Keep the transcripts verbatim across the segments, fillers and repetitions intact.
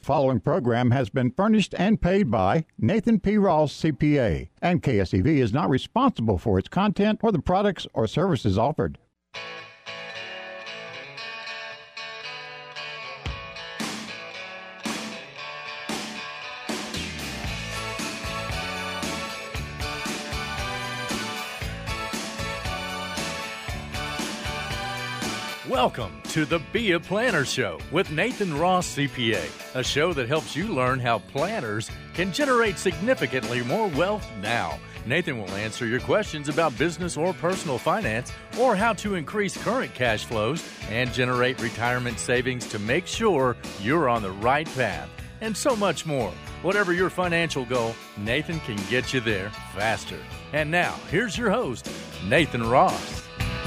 following program has been furnished and paid by Nathan P. Ross, C P A, and K S E V is not responsible for its content or the products or services offered. Welcome to the Be a Planner Show with Nathan Ross, C P A, a show that helps you learn how planners can generate significantly more wealth now. Nathan will answer your questions about business or personal finance, or how to increase current cash flows and generate retirement savings to make sure you're on the right path, and so much more. Whatever your financial goal, Nathan can get you there faster. And now, here's your host, Nathan Ross.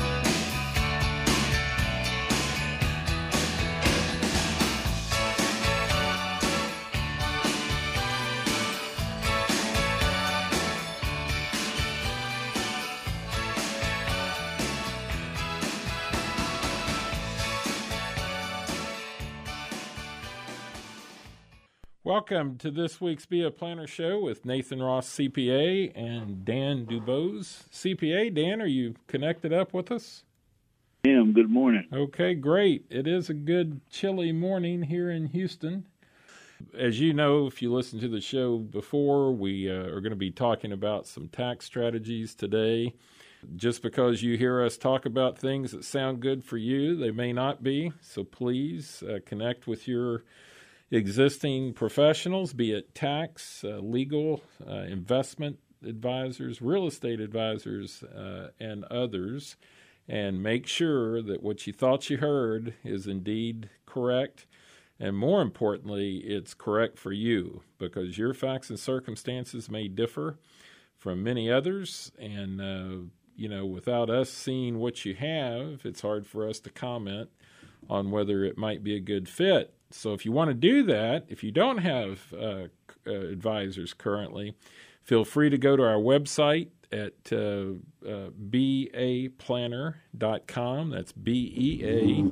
Welcome to this week's Be a Planner Show with Nathan Ross, C P A, and Dan Dubose, C P A. Dan, are you connected up with us? I am. Good morning. Okay, great. It is a good chilly morning here in Houston. As you know, if you listened to the show before, we uh, are going to be talking about some tax strategies today. Just because you hear us talk about things that sound good for you, they may not be. So please uh, connect with your existing professionals, be it tax, uh, legal, uh, investment advisors, real estate advisors, uh, and others, and make sure that what you thought you heard is indeed correct. And more importantly, it's correct for you, because your facts and circumstances may differ from many others. And, uh, you know, without us seeing what you have, it's hard for us to comment on whether it might be a good fit. So if you want to do that, if you don't have uh, uh, advisors currently, feel free to go to our website at uh, uh, B A planner dot com. That's B E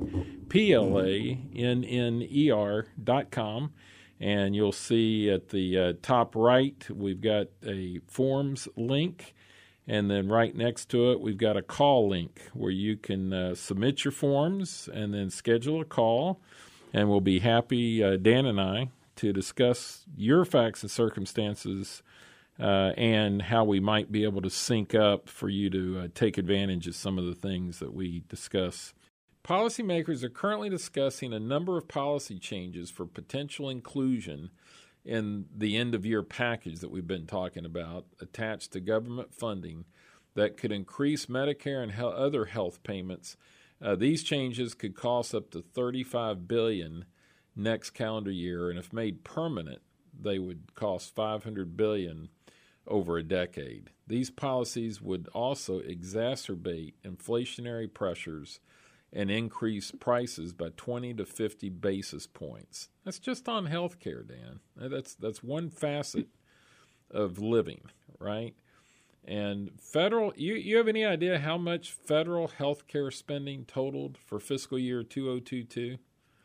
A P L A N N E R dot com. And you'll see at the uh, top right, we've got a forms link. And then right next to it, we've got a call link where you can uh, submit your forms and then schedule a call. And we'll be happy, uh, Dan and I, to discuss your facts and circumstances uh, and how we might be able to sync up for you to uh, take advantage of some of the things that we discuss. Policymakers are currently discussing a number of policy changes for potential inclusion in the end-of-year package that we've been talking about, attached to government funding that could increase Medicare and he- other health payments. Uh, these changes could cost up to thirty-five billion dollars next calendar year, and if made permanent, they would cost five hundred billion dollars over a decade. These policies would also exacerbate inflationary pressures and increase prices by twenty to fifty basis points. That's just on health care, Dan. That's that's one facet of living, right? And federal, you, you have any idea how much federal health care spending totaled for fiscal year two thousand twenty-two?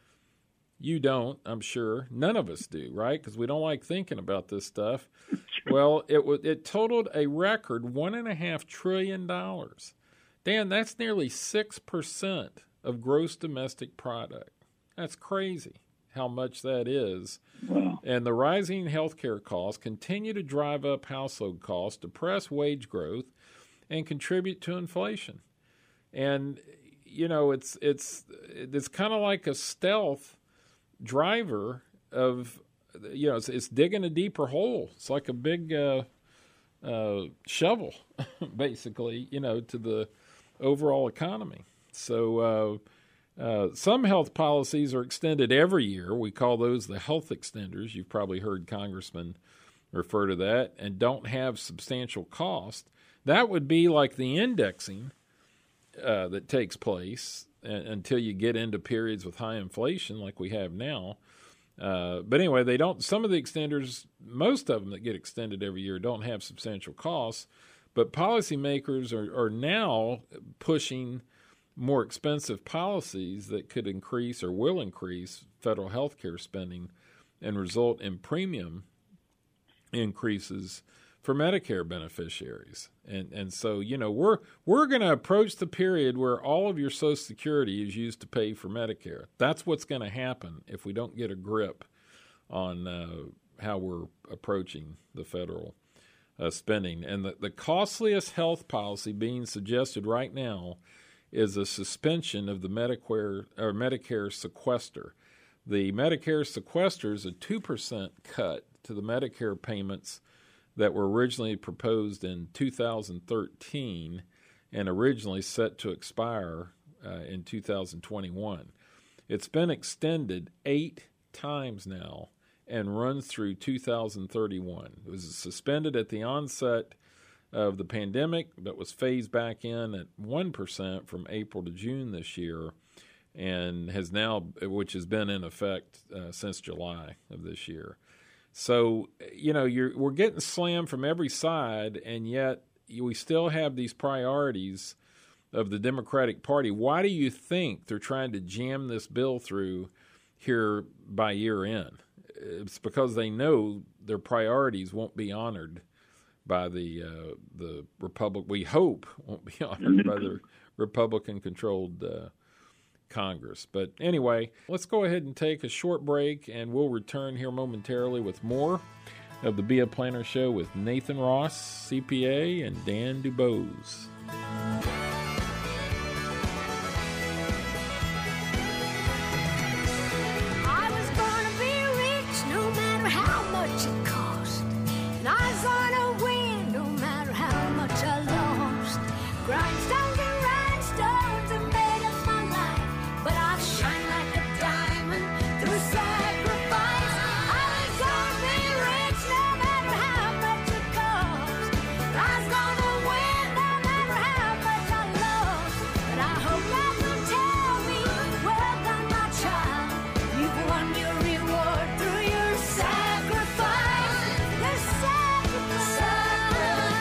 You don't, I'm sure. None of us do, right? Because we don't like thinking about this stuff. Well, it w- it totaled a record one point five trillion dollars. Dan, that's nearly six percent of gross domestic product. That's crazy how much that is. Wow. And the rising healthcare costs continue to drive up household costs, depress wage growth, and contribute to inflation. And, you know, it's it's it's kind of like a stealth driver of, you know, it's, it's digging a deeper hole. It's like a big uh, uh, shovel, basically, you know, to the overall economy. So uh, uh, some health policies are extended every year. We call those the health extenders. You've probably heard congressmen refer to that, and don't have substantial cost. That would be like the indexing uh, that takes place uh, until you get into periods with high inflation like we have now. Uh, but anyway, they don't. Some of the extenders, most of them that get extended every year, don't have substantial costs. But policymakers are, are now pushing more expensive policies that could increase or will increase federal health care spending and result in premium increases for Medicare beneficiaries. And and so, you know, we're we're going to approach the period where all of your Social Security is used to pay for Medicare. That's what's going to happen if we don't get a grip on uh, how we're approaching the federal uh, spending. And the, the costliest health policy being suggested right now is a suspension of the Medicare or Medicare sequester. The Medicare sequester is a two percent cut to the Medicare payments that were originally proposed in two thousand thirteen and originally set to expire uh, in two thousand twenty-one. It's been extended eight times now and runs through two thousand thirty-one. It was suspended at the onset of the pandemic, but was phased back in at one percent from April to June this year, and has now, which has been in effect uh, since July of this year. So, you know, you're, we're getting slammed from every side, and yet we still have these priorities of the Democratic Party. Why do you think they're trying to jam this bill through here by year end? It's because they know their priorities won't be honored by the uh, the Republic. We hope won't be honored by the Republican-controlled uh, Congress. But anyway, let's go ahead and take a short break, and we'll return here momentarily with more of the Be a Planner Show with Nathan Ross, C P A, and Dan Dubose. I was gonna be rich no matter how much it cost, and I was gonna win no matter how much I lost. Grindstones and rhinestones are made of my life, but I shine like a diamond through sacrifice. I was gonna be rich no matter how much it cost. I was gonna win no matter how much I lost. But I hope God will tell me, well done, my child. You've won your reward through your sacrifice. Your sacrifice.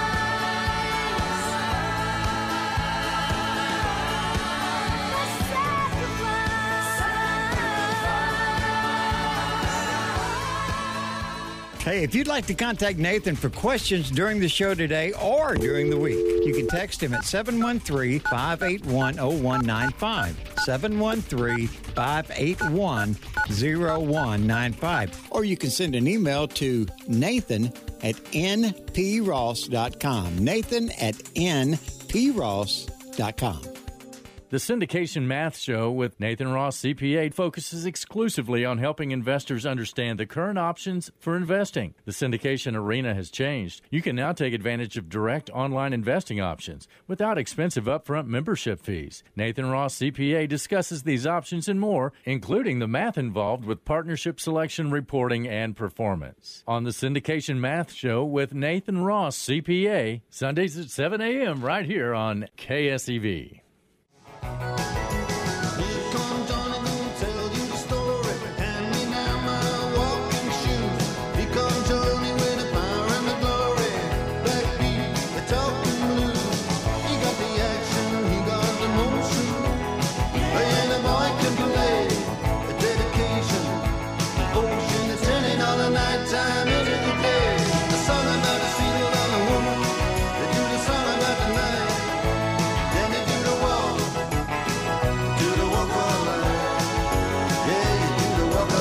Hey, if you'd like to contact Nathan for questions during the show today or during the week, you can text him at seven one three, five eight one, zero one nine five, seven one three, five eight one, zero one nine five. Or you can send an email to Nathan at n p ross dot com. Nathan at n p ross dot com. The Syndication Math Show with Nathan Ross, C P A, focuses exclusively on helping investors understand the current options for investing. The syndication arena has changed. You can now take advantage of direct online investing options without expensive upfront membership fees. Nathan Ross, C P A, discusses these options and more, including the math involved with partnership selection, reporting, and performance. On the Syndication Math Show with Nathan Ross, C P A, Sundays at seven a.m. right here on K S E V. Here come Johnny, gonna tell you the story. Hand me now my walking shoes. Here come Johnny with the power and the glory. Backbeat, the talking blues. He got the action, he got the motion. And the boy can play the dedication. Ocean is turning all the night time into the day. The song about a seal on a woman. They do the song about the night. Then they do the walk. Do the walk of life. Yeah, you do the walk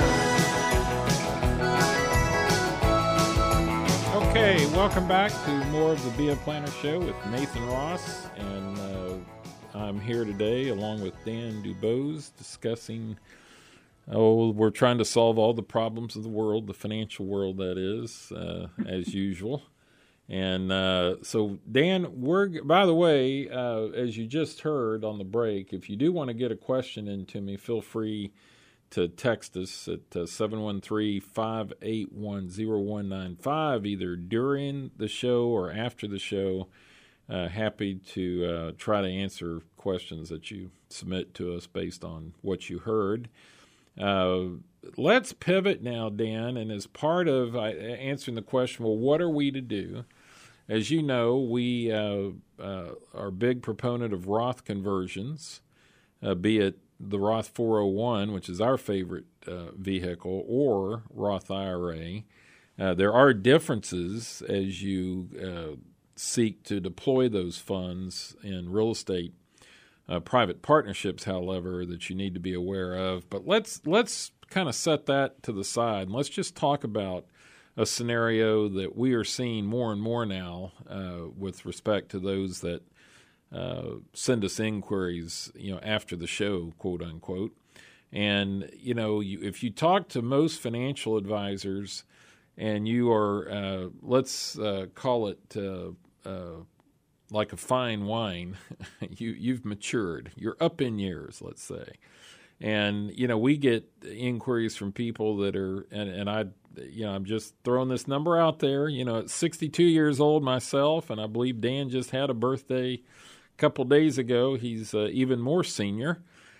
of life. Okay, welcome back to more of the Be a Planner Show with Nathan Ross, and uh, I'm here today along with Dan Dubose discussing, oh, we're trying to solve all the problems of the world, the financial world that is, uh, as usual. And uh, so, Dan, we're, by the way, uh, as you just heard on the break, if you do want to get a question into me, feel free to text us at uh, seven one three, five eight one, zero one nine five, either during the show or after the show. Uh, happy to uh, try to answer questions that you submit to us based on what you heard. Uh, let's pivot now, Dan, and as part of uh, answering the question, well, what are we to do? As you know, we uh, uh, are a big proponent of Roth conversions, uh, be it the Roth four oh one, which is our favorite uh, vehicle, or Roth I R A. Uh, there are differences as you uh, seek to deploy those funds in real estate uh, private partnerships, however, that you need to be aware of. But let's let's kind of set that to the side, and let's just talk about a scenario that we are seeing more and more now uh, with respect to those that uh, send us inquiries, you know, after the show, quote unquote. And you know, you, if you talk to most financial advisors, and you are, uh, let's uh, call it uh, uh, like a fine wine, you, you've matured. You're up in years, let's say. And, you know, we get inquiries from people that are, and, and I, you know, I'm just throwing this number out there. You know, at sixty-two years old myself, and I believe Dan just had a birthday a couple days ago. He's uh, even more senior.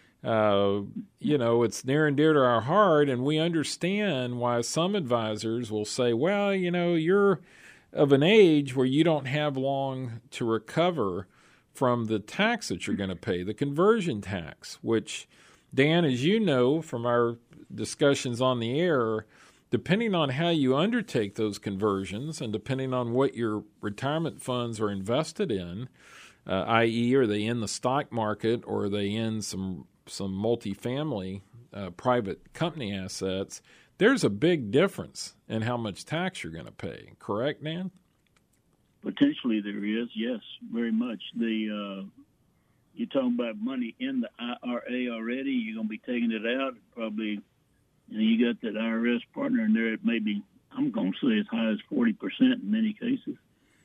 Uh, you know, it's near and dear to our heart, and we understand why some advisors will say, well, you know, you're of an age where you don't have long to recover from the tax that you're going to pay, the conversion tax, which, Dan, as you know from our discussions on the air, depending on how you undertake those conversions and depending on what your retirement funds are invested in, uh, that is, are they in the stock market or are they in some some multifamily uh, private company assets, there's a big difference in how much tax you're going to pay. Correct, Dan? Potentially there is, yes, very much. The uh, you're talking about money in the I R A already. You're going to be taking it out. Probably, you know, you got that I R S partner in there. It may be, I'm going to say, as high as forty percent in many cases.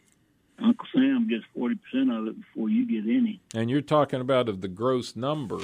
Uncle Sam gets forty percent of it before you get any. And you're talking about of the gross number,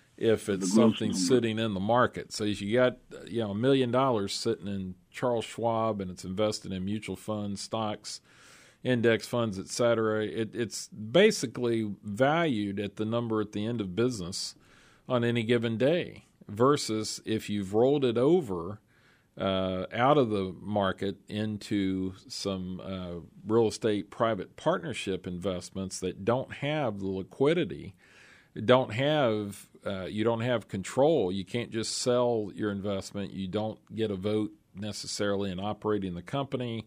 if it's something number. Sitting in the market. So if you got, you know, a million dollars sitting in Charles Schwab and it's invested in mutual funds, stocks, index funds, et cetera, it, it's basically valued at the number at the end of business on any given day, versus if you've rolled it over uh, out of the market into some uh, real estate private partnership investments that don't have the liquidity, don't have uh, you don't have control. You can't just sell your investment. You don't get a vote necessarily in operating the company.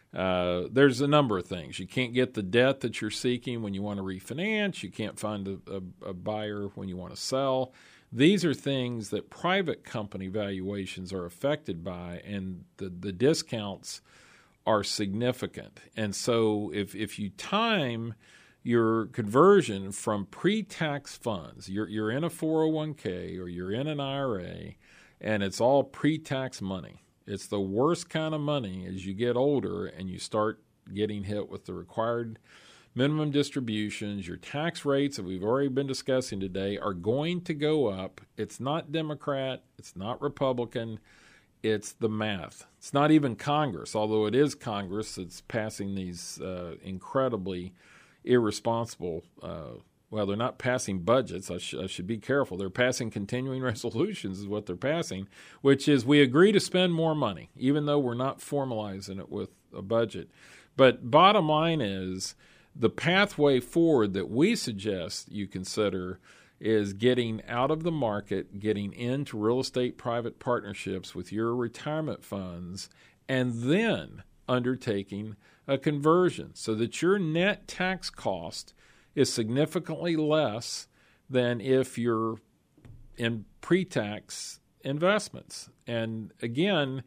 Uh, there's a number of things. You can't get the debt that you're seeking when you want to refinance. You can't find a, a, a buyer when you want to sell. These are things that private company valuations are affected by, and the, the discounts are significant. And so if if you time your conversion from pre-tax funds, you're you're in a four oh one k or you're in an I R A, and it's all pre-tax money. It's the worst kind of money as you get older and you start getting hit with the required minimum distributions. Your tax rates that we've already been discussing today are going to go up. It's not Democrat. It's not Republican. It's the math. It's not even Congress, although it is Congress that's passing these uh, incredibly irresponsible uh, well, they're not passing budgets. I, sh- I should be careful. They're passing continuing resolutions is what they're passing, which is we agree to spend more money, even though we're not formalizing it with a budget. But bottom line is the pathway forward that we suggest you consider is getting out of the market, getting into real estate private partnerships with your retirement funds, and then undertaking a conversion so that your net tax cost is significantly less than if you're in pre-tax investments. And again,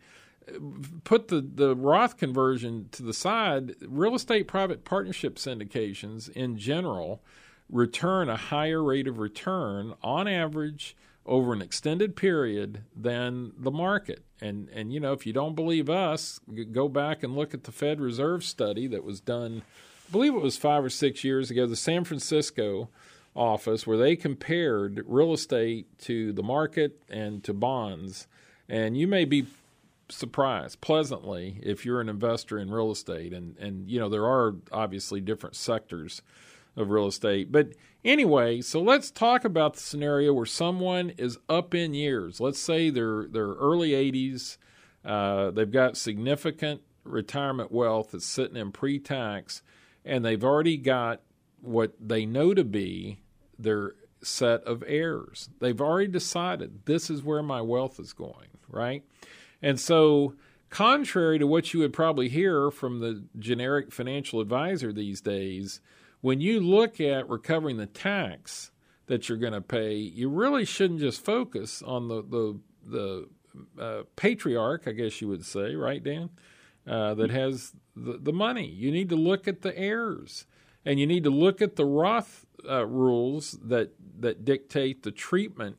put the, the Roth conversion to the side. Real estate private partnership syndications in general return a higher rate of return on average over an extended period than the market. And, and you know, if you don't believe us, go back and look at the Fed Reserve study that was done, I believe it was five or six years ago, the San Francisco office, where they compared real estate to the market and to bonds. And you may be surprised pleasantly if you're an investor in real estate. And, and you know, there are obviously different sectors of real estate. But anyway, so let's talk about the scenario where someone is up in years. Let's say they're they're early eighties. Uh, they've got significant retirement wealth that's sitting in pre-tax, and they've already got what they know to be their set of heirs. They've already decided this is where my wealth is going, right? And so contrary to what you would probably hear from the generic financial advisor these days, when you look at recovering the tax that you're going to pay, you really shouldn't just focus on the the, the uh, patriarch, I guess you would say, right, Dan, uh, that has the, the money. You need to look at the heirs, and you need to look at the Roth uh, rules that, that dictate the treatment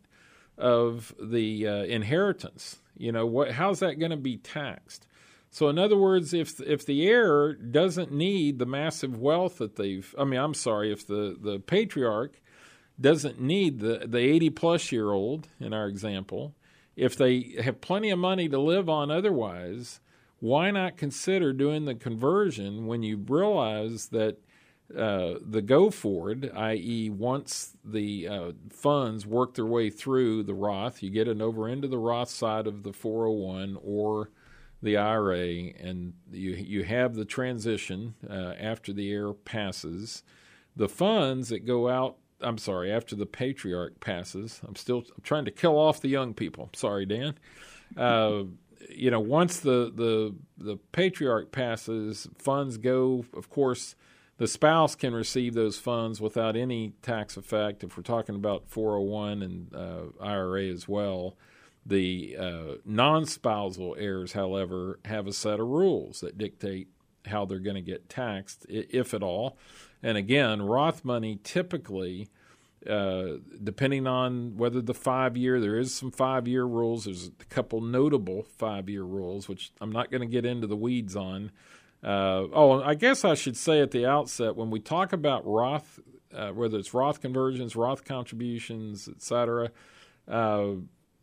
of the uh, inheritance. You know, what? How's that going to be taxed? So in other words, if if the heir doesn't need the massive wealth that they've, I mean, I'm sorry, if the, the patriarch doesn't need the, the eighty-plus-year-old, in our example, if they have plenty of money to live on otherwise, why not consider doing the conversion when you realize that uh, the go-forward, that is once the uh, funds work their way through the Roth, you get it over into the Roth side of the four oh one or the I R A, and you you have the transition uh, after the heir passes. The funds that go out, I'm sorry, after the patriarch passes, I'm still I'm trying to kill off the young people. Sorry, Dan. Uh, you know, once the, the the patriarch passes, funds go, of course, the spouse can receive those funds without any tax effect. If we're talking about four oh one and uh, I R A as well. The uh, non-spousal heirs, however, have a set of rules that dictate how they're going to get taxed, if at all. And again, Roth money typically, uh, depending on whether the five-year, there is some five-year rules. There's a couple notable five-year rules, which I'm not going to get into the weeds on. Uh, oh, I guess I should say at the outset, when we talk about Roth, uh, whether it's Roth conversions, Roth contributions, et cetera, uh,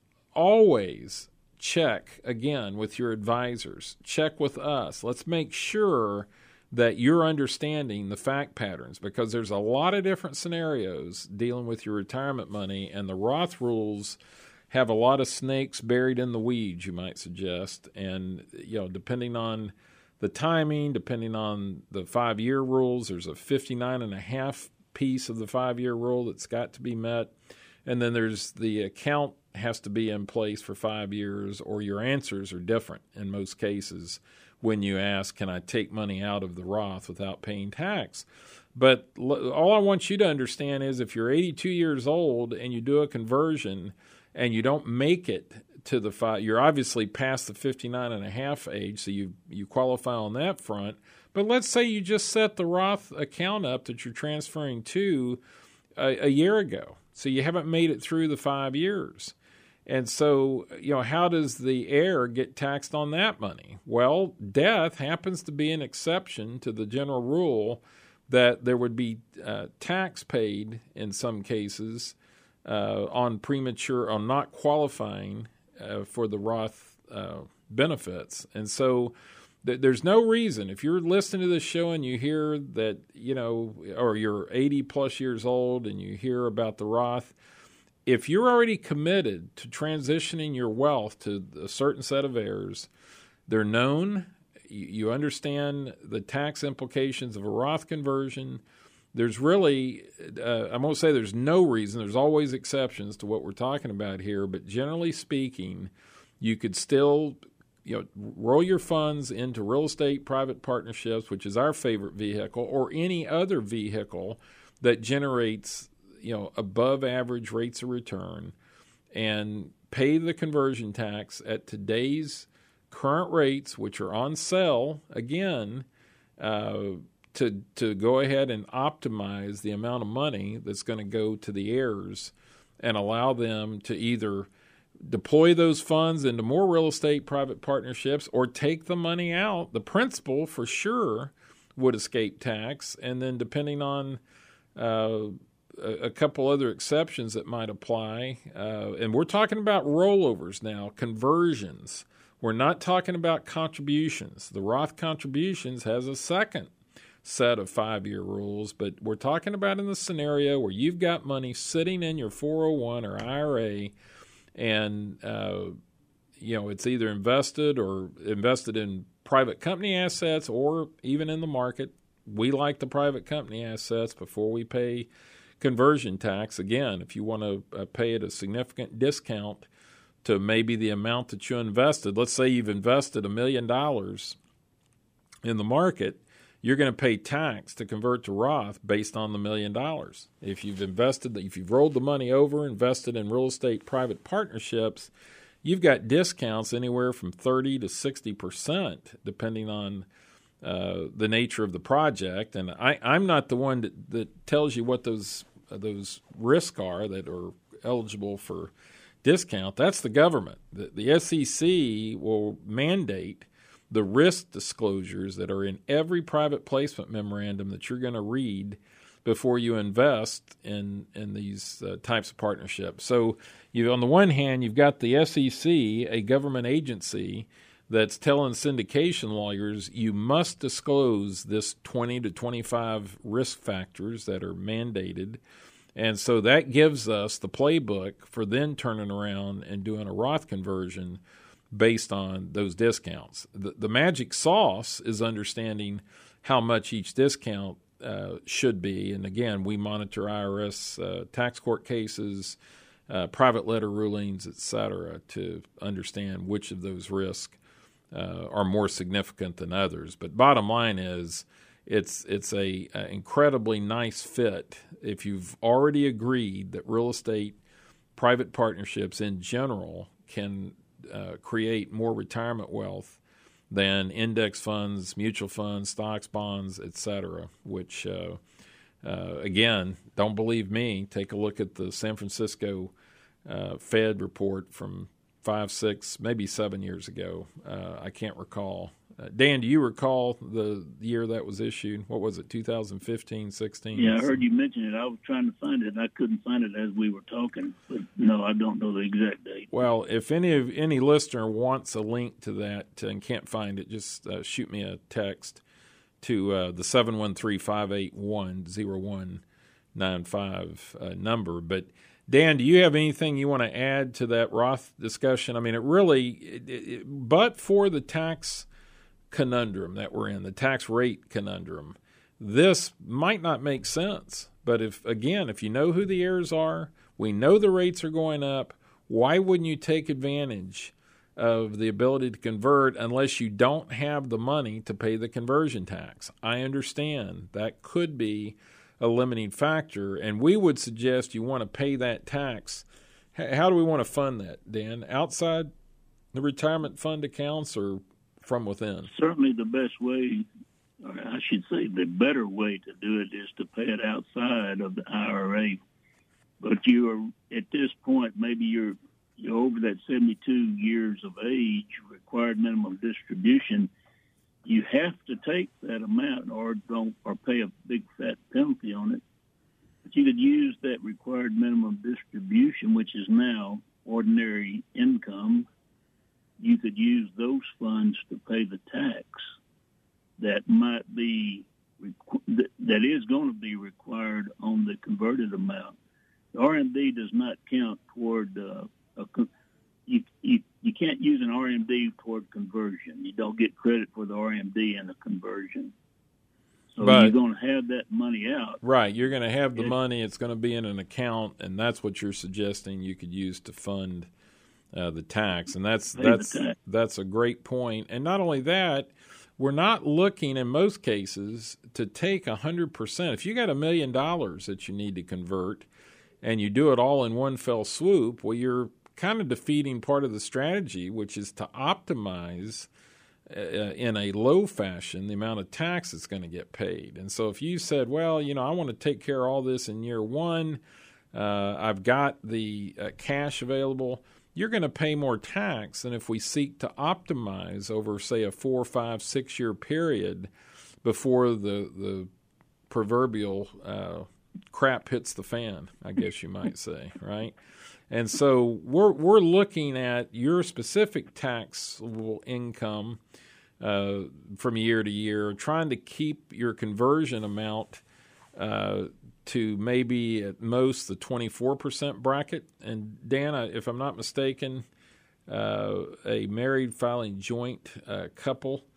always check, again, with your advisors. Check with us. Let's make sure that you're understanding the fact patterns, because there's a lot of different scenarios dealing with your retirement money, and the Roth rules have a lot of snakes buried in the weeds, you might suggest. And, you know, depending on the timing, depending on the five-year rules, there's a fifty-nine and a half piece of the five-year rule that's got to be met. And then there's the account has to be in place for five years, or your answers are different in most cases when you ask, can I take money out of the Roth without paying tax? But all I want you to understand is if you're eighty-two years old and you do a conversion and you don't make it to the five, you're obviously past the fifty-nine and a half age, so you, you qualify on that front. But let's say you just set the Roth account up that you're transferring to a, a year ago. So you haven't made it through the five years. And so, you know, how does the heir get taxed on that money? Well, death happens to be an exception to the general rule that there would be uh, tax paid in some cases uh, on premature, on not qualifying uh, for the Roth uh, benefits. And so th- there's no reason, if you're listening to this show and you hear that, you know, or you're eighty plus years old and you hear about the Roth, if you're already committed to transitioning your wealth to a certain set of heirs, they're known, you understand the tax implications of a Roth conversion, there's really, uh, I won't say there's no reason, there's always exceptions to what we're talking about here, but generally speaking, you could still, you know, roll your funds into real estate private partnerships, which is our favorite vehicle, or any other vehicle that generates, you know, above average rates of return, and pay the conversion tax at today's current rates, which are on sale, again, uh, to to go ahead and optimize the amount of money that's going to go to the heirs and allow them to either deploy those funds into more real estate private partnerships or take the money out. The principal, for sure, would escape tax, and then depending on uh, a, a couple other exceptions that might apply, uh, and we're talking about rollovers now, conversions. We're not talking about contributions. The Roth contributions has a second set of five-year rules, but we're talking about in the scenario where you've got money sitting in your four oh one or I R A, and uh, you know it's either invested or invested in private company assets or even in the market. We like the private company assets before we pay conversion tax, again, if you want to uh, pay at a significant discount to maybe the amount that you invested, let's say you've invested a million dollars in the market, you're going to pay tax to convert to Roth based on the million dollars. If you've invested, if you've rolled the money over, invested in real estate private partnerships, you've got discounts anywhere from thirty to sixty percent, depending on uh, the nature of the project. And I, I'm not the one that, that tells you what those uh, those risks are that are eligible for discount. That's the government. The, the S E C will mandate the risk disclosures that are in every private placement memorandum that you're going to read before you invest in in these uh, types of partnerships. So you, on the one hand, you've got the S E C, a government agency, that's telling syndication lawyers you must disclose this twenty to twenty-five risk factors that are mandated. And so that gives us the playbook for then turning around and doing a Roth conversion based on those discounts. The, the magic sauce is understanding how much each discount uh, should be. And again, we monitor I R S uh, tax court cases, uh, private letter rulings, et cetera, to understand which of those risks uh, are more significant than others. But bottom line is, it's it's a, a incredibly nice fit if you've already agreed that real estate private partnerships in general can Uh, create more retirement wealth than index funds, mutual funds, stocks, bonds, et cetera, which, uh, uh, again, don't believe me. Take a look at the San Francisco uh, Fed report from five, six, maybe seven years ago. Uh, I can't recall. Uh, Dan, do you recall the year that was issued? What was it, two thousand fifteen, sixteen? Yeah, I heard you mention it. I was trying to find it, and I couldn't find it as we were talking. But no, I don't know the exact date. Well, if any of any listener wants a link to that and can't find it, just uh, shoot me a text to uh, the seven one three, five eight one, zero one nine five uh, number. But Dan, do you have anything you want to add to that Roth discussion? I mean, it really, it, it, but for the tax conundrum that we're in, the tax rate conundrum, this might not make sense. But if, again, if you know who the heirs are, we know the rates are going up, why wouldn't you take advantage of the ability to convert unless you don't have the money to pay the conversion tax? I understand that could be a limiting factor, and we would suggest you want to pay that tax. How do we want to fund that, Dan? Outside the retirement fund accounts or from within? Certainly the best way, or I should say the better way to do it is to pay it outside of the I R A. But you are, at this point, maybe you're, you're over that seventy-two years of age, required minimum distribution. You have to take that amount or don't, or pay a big fat penalty on it. But you could use that required minimum distribution, which is now ordinary income. You could use those funds to pay the tax that might be, that is going to be required on the converted amount. The R M D does not count toward, uh, a, you, you, you can't use an R M D toward conversion. You don't get credit for the R M D in the conversion. So but, you're going to have that money out. Right. You're going to have the it, money. It's going to be in an account, and that's what you're suggesting you could use to fund Uh, the tax. And that's that's that's a great point. And not only that, we're not looking in most cases to take one hundred percent. If you got a million dollars that you need to convert and you do it all in one fell swoop, well, you're kind of defeating part of the strategy, which is to optimize uh, in a low fashion the amount of tax that's going to get paid. And so if you said, well, you know, I want to take care of all this in year one, uh, I've got the uh, cash available, you're going to pay more tax than if we seek to optimize over, say, a four, five, six-year period before the the proverbial uh, crap hits the fan, I guess you might say, right? And so we're we're looking at your specific taxable income uh, from year to year, trying to keep your conversion amount uh, to maybe at most the twenty-four percent bracket. And Dan, if I'm not mistaken, uh, a married filing joint uh, couple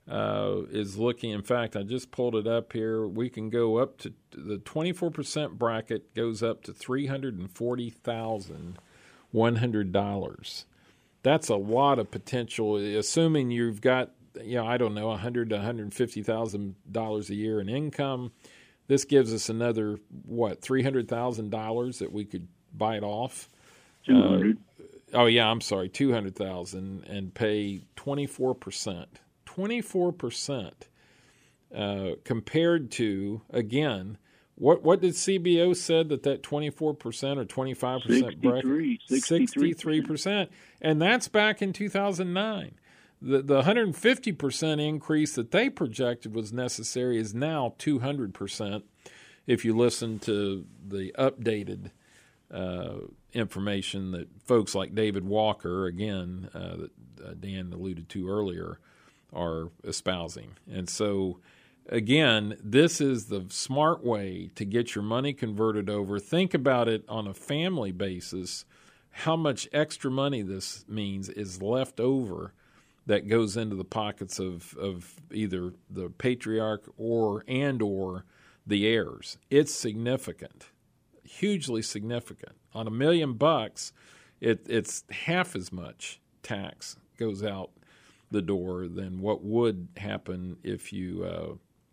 uh, is looking. In fact, I just pulled it up here. We can go up to the twenty-four percent bracket goes up to three hundred forty thousand one hundred dollars. That's a lot of potential, assuming you've got, you know, I don't know, one hundred thousand to one hundred fifty thousand dollars a year in income. This gives us another, what, three hundred thousand dollars that we could bite off. two hundred. Uh, oh, yeah, I'm sorry, two hundred thousand dollars and pay twenty-four percent. twenty-four percent uh, compared to, again, what what did C B O said that that twenty-four percent or twenty-five percent bracket? sixty-three percent. And that's back in two thousand nine. The the one hundred fifty percent increase that they projected was necessary is now two hundred percent if you listen to the updated uh, information that folks like David Walker, again, uh, that uh, Dan alluded to earlier, are espousing. And so, again, this is the smart way to get your money converted over. Think about it on a family basis, how much extra money this means is left over that goes into the pockets of, of either the patriarch or and or the heirs. It's significant, hugely significant. On a million bucks, it, it's half as much tax goes out the door than what would happen if you uh,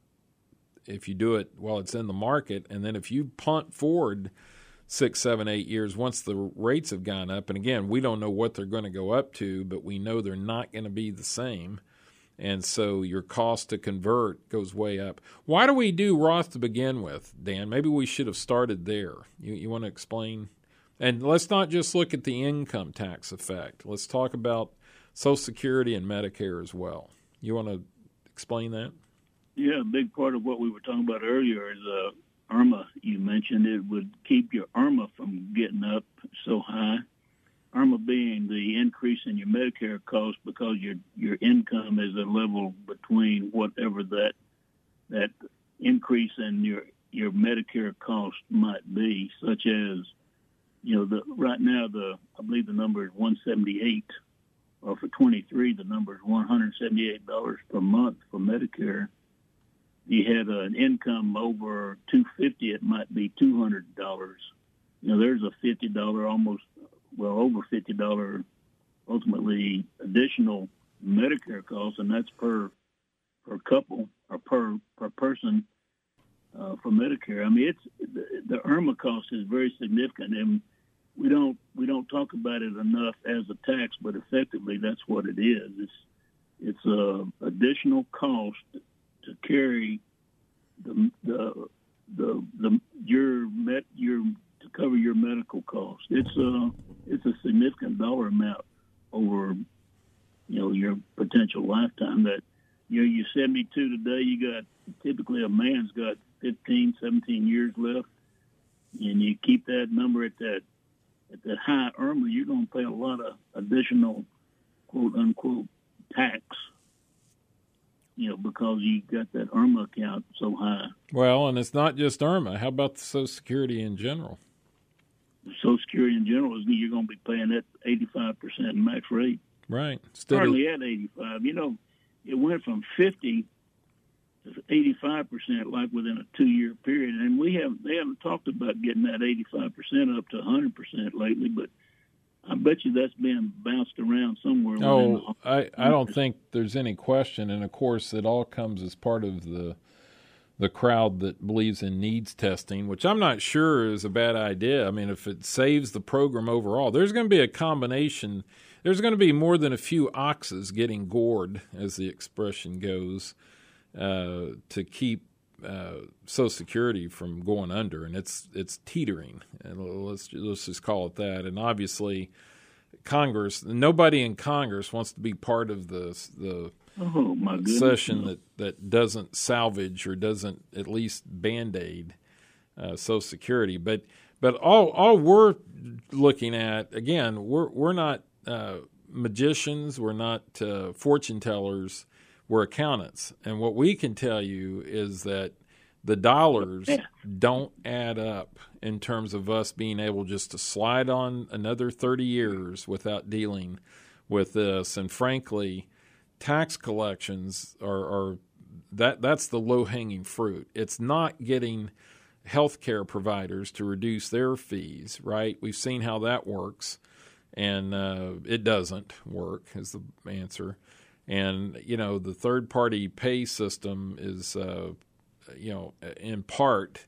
if you do it while it's in the market. And then if you punt forward six, seven, eight years, once the rates have gone up, and again, we don't know what they're going to go up to, but we know they're not going to be the same. And so your cost to convert goes way up. Why do we do Roth to begin with, Dan? Maybe we should have started there. You, you want to explain? And let's not just look at the income tax effect. Let's talk about Social Security and Medicare as well. You want to explain that? Yeah, a big part of what we were talking about earlier is uh, IRMA. You mentioned it would keep your IRMA from getting up so high. IRMA being the increase in your Medicare cost because your your income is a level between whatever that that increase in your your Medicare cost might be, such as, you know, the right now the I believe the number is one seventy-eight, or for twenty-three the number is one hundred seventy-eight dollars per month for Medicare. You had an income over two hundred fifty dollars, it might be two hundred dollars. You know, there's a fifty dollars, almost, well, over fifty dollars ultimately additional Medicare cost, and that's per per couple or per per person uh, for Medicare. I mean, it's the, the IRMA cost is very significant, and we don't we don't talk about it enough as a tax, but effectively that's what it is. It's it's a additional cost to carry the the the, the your met your to cover your medical costs. It's a it's a significant dollar amount over, you know, your potential lifetime. That, you know, you're seventy-two today. You got typically a man's got fifteen, seventeen years left, and you keep that number at that at that high IRMA, you're going to pay a lot of additional quote unquote tax. You know, because you got that IRMA account so high. Well, and it's not just IRMA. How about the Social Security in general? Social Security in general is you're going to be paying that eighty-five percent max rate. Right. Instead Hardly of, at eighty-five. You know, it went from fifty to eighty-five percent like within a two-year period, and we have they haven't talked about getting that eighty-five percent up to one hundred percent lately, but I bet you that's been bounced around somewhere. Oh, I, I don't think there's any question. And, of course, it all comes as part of the the crowd that believes in needs testing, which I'm not sure is a bad idea. I mean, if it saves the program overall, there's going to be a combination. There's going to be more than a few oxes getting gored, as the expression goes, uh, to keep Uh, Social Security from going under, and it's it's teetering, and let's let's just call it that. And obviously, Congress, nobody in Congress wants to be part of the the oh, my goodness. session that, that doesn't salvage or doesn't at least band-aid uh, Social Security. But but all all we're looking at, again, we're we're not uh, magicians, we're not uh, fortune tellers. We're accountants, and what we can tell you is that the dollars don't add up in terms of us being able just to slide on another thirty years without dealing with this. And frankly, tax collections are, are that that's the low-hanging fruit. It's not getting healthcare providers to reduce their fees, right? We've seen how that works, and uh, it doesn't work is the answer. And, you know, the third-party pay system is, uh, you know, in part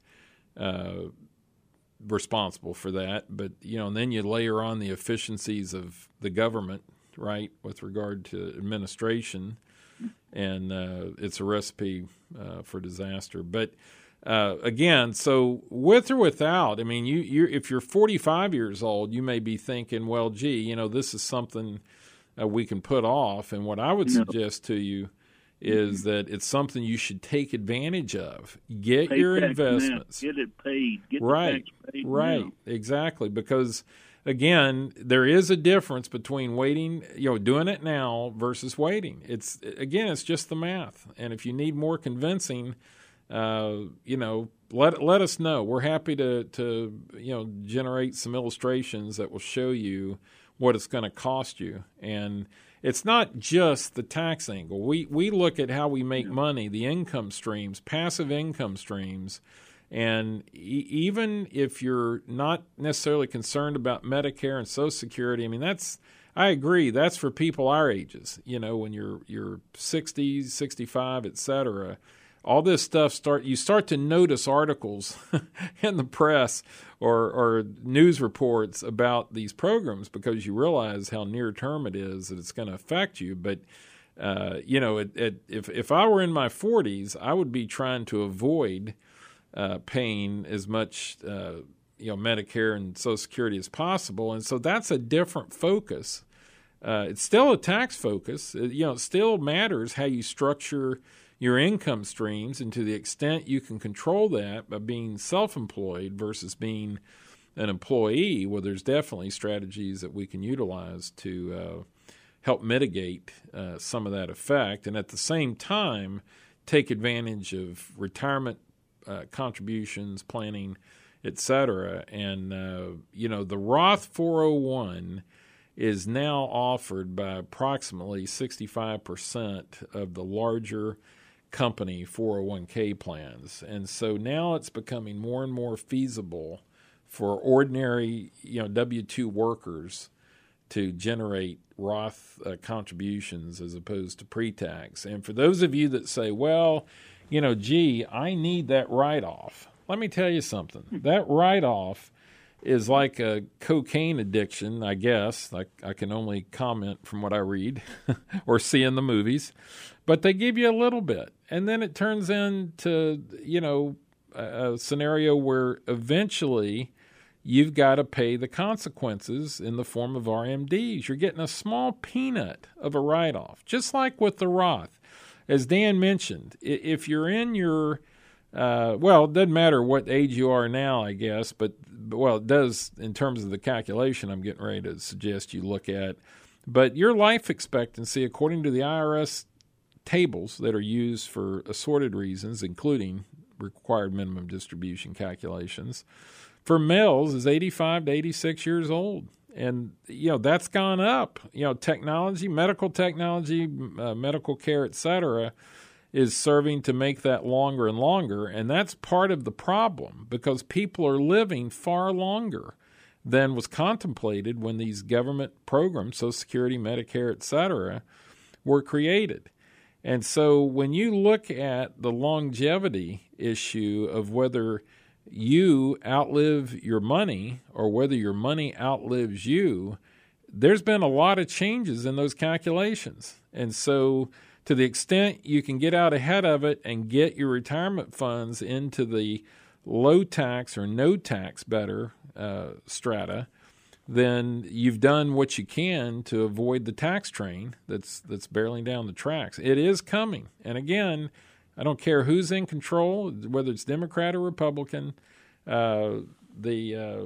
uh, responsible for that. But, you know, and then you layer on the efficiencies of the government, right, with regard to administration, and uh, it's a recipe uh, for disaster. But, uh, again, so with or without, I mean, you you if you're forty-five years old, you may be thinking, well, gee, you know, this is something uh, we can put off. And what I would No. suggest to you is mm-hmm. that it's something you should take advantage of. Get Pay your tax investments. Now. Get it paid. Get right, the tax paid right, now. exactly. Because, again, there is a difference between waiting, you know, doing it now versus waiting. It's, again, it's just the math. And if you need more convincing, uh, you know, let let us know. We're happy to, to, you know, generate some illustrations that will show you what it's going to cost you. And it's not just the tax angle. We we look at how we make money, the income streams, passive income streams, and e- even if you're not necessarily concerned about Medicare and Social Security, I mean, that's, I agree, that's for people our ages, you know, when you're you're sixties, sixty-five, et cetera. All this stuff start you start to notice articles in the press or, or news reports about these programs because you realize how near term it is that it's going to affect you. But uh, you know, it, it, if if I were in my forties, I would be trying to avoid uh, paying as much uh, you know Medicare and Social Security as possible, and so that's a different focus. Uh, it's still a tax focus. It, you know, it still matters how you structure your income streams, and to the extent you can control that by being self-employed versus being an employee, well, there's definitely strategies that we can utilize to uh, help mitigate uh, some of that effect, and at the same time take advantage of retirement uh, contributions, planning, et cetera. And, uh, you know, the Roth four oh one is now offered by approximately sixty-five percent of the larger company four oh one k plans. And so now it's becoming more and more feasible for ordinary, you know, W two workers to generate Roth uh, contributions as opposed to pre-tax. And for those of you that say, well, you know, gee, I need that write-off. Let me tell you something. That write-off is like a cocaine addiction, I guess. I, I can only comment from what I read or see in the movies. But they give you a little bit, and then it turns into, you know, a, a scenario where eventually you've got to pay the consequences in the form of R M Ds. You're getting a small peanut of a write-off, just like with the Roth. As Dan mentioned, if you're in your Uh, well, it doesn't matter what age you are now, I guess, but, well, it does in terms of the calculation I'm getting ready to suggest you look at. But your life expectancy, according to the I R S tables that are used for assorted reasons, including required minimum distribution calculations, for males is eighty-five to eighty-six years old. And, you know, that's gone up. You know, technology, medical technology, uh, medical care, et cetera, is serving to make that longer and longer, and that's part of the problem because people are living far longer than was contemplated when these government programs, Social Security, Medicare, et cetera, were created. And so when you look at the longevity issue of whether you outlive your money or whether your money outlives you, there's been a lot of changes in those calculations. And so to the extent you can get out ahead of it and get your retirement funds into the low tax or no tax better uh, strata, then you've done what you can to avoid the tax train that's that's barreling down the tracks. It is coming. And again, I don't care who's in control, whether it's Democrat or Republican, uh, the uh,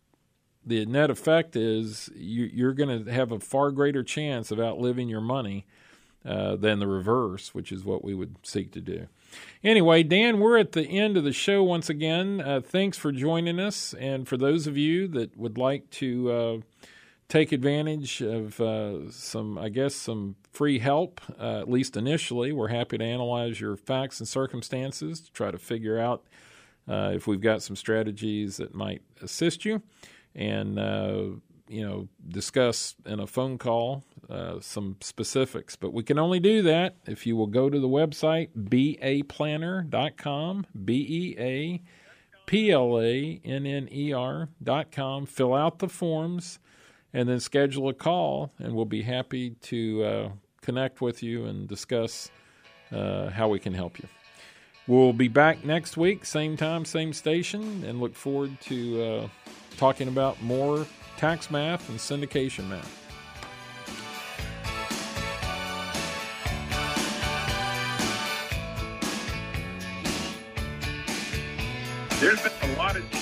the net effect is you, you're going to have a far greater chance of outliving your money Uh, than the reverse, which is what we would seek to do. Anyway, Dan, we're at the end of the show once again. Uh, thanks for joining us. And for those of you that would like to uh, take advantage of uh, some, I guess, some free help, uh, at least initially. We're happy to analyze your facts and circumstances to try to figure out uh, if we've got some strategies that might assist you, and uh, you know, discuss in a phone call uh, some specifics. But we can only do that if you will go to the website b a planner dot com, B E A P L A N N E R dot com, fill out the forms, and then schedule a call, and we'll be happy to uh, connect with you and discuss uh, how we can help you. We'll be back next week, same time, same station, and look forward to uh, talking about more tax math and syndication math. There's been a lot of change.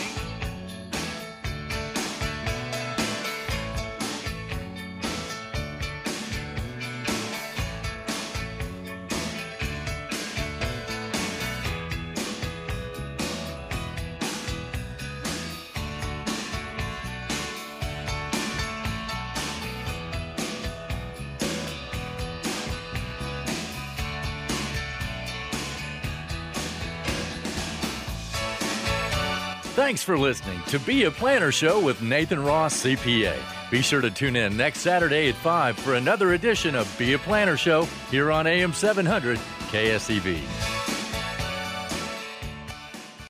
Thanks for listening to Be a Planner Show with Nathan Ross, C P A. Be sure to tune in next Saturday at five for another edition of Be a Planner Show here on A M seven hundred K S E V.